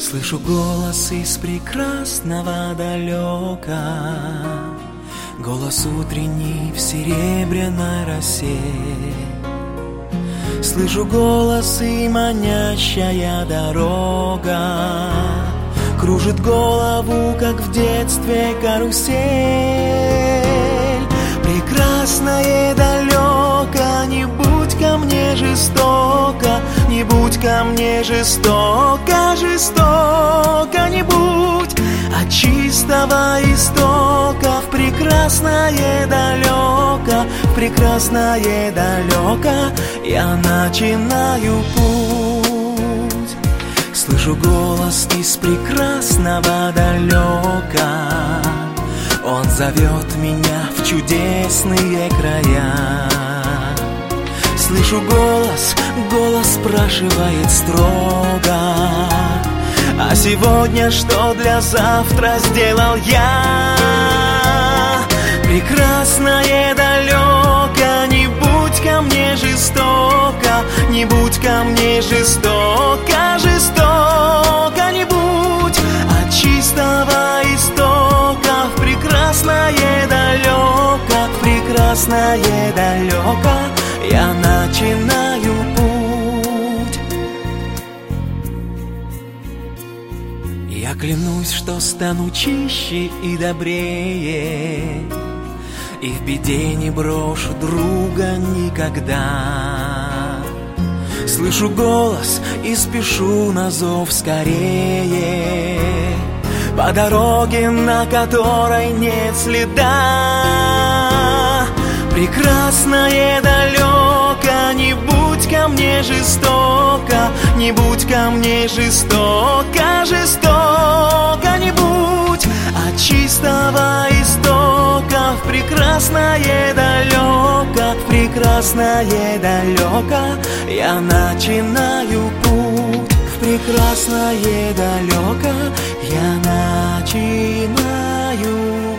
Слышу голос из прекрасного далека, голос утренний в серебряной росе. Слышу голос и манящая дорога кружит голову, как в детстве карусель. Прекрасное далеко, не будь ко мне жестоко, не будь ко мне жестоко, жестоко не будь. От чистого истока в прекрасное далеко, в прекрасное далеко я начинаю путь. Слышу голос из прекрасного далека, он зовет меня в чудесные края. Слышу голос, голос спрашивает строго: а сегодня что для завтра сделал я? Прекрасное далеко, не будь ко мне жестоко, не будь ко мне жестоко, жестоко не будь. От чистого истока в прекрасное далеко, в прекрасное далеко я начинаю путь. Я клянусь, что стану чище и добрее, и в беде не брошу друга никогда. Слышу голос и спешу на зов скорее, по дороге, на которой нет следа. Прекрасное далеко, не будь ко мне жестоко, не будь ко мне жестоко, жестоко не будь. От чистого истока в прекрасное далеко, в прекрасное далеко я начинаю путь. В прекрасное далеко я начинаю